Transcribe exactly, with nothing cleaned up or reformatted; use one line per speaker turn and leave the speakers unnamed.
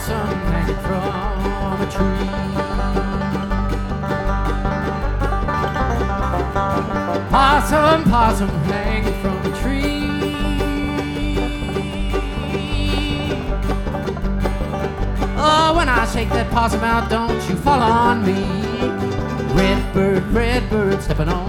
possum hanging from a tree. Possum, possum hanging from a tree. Oh, when I shake that possum out, don't you fall on me. Red bird, red bird, stepping on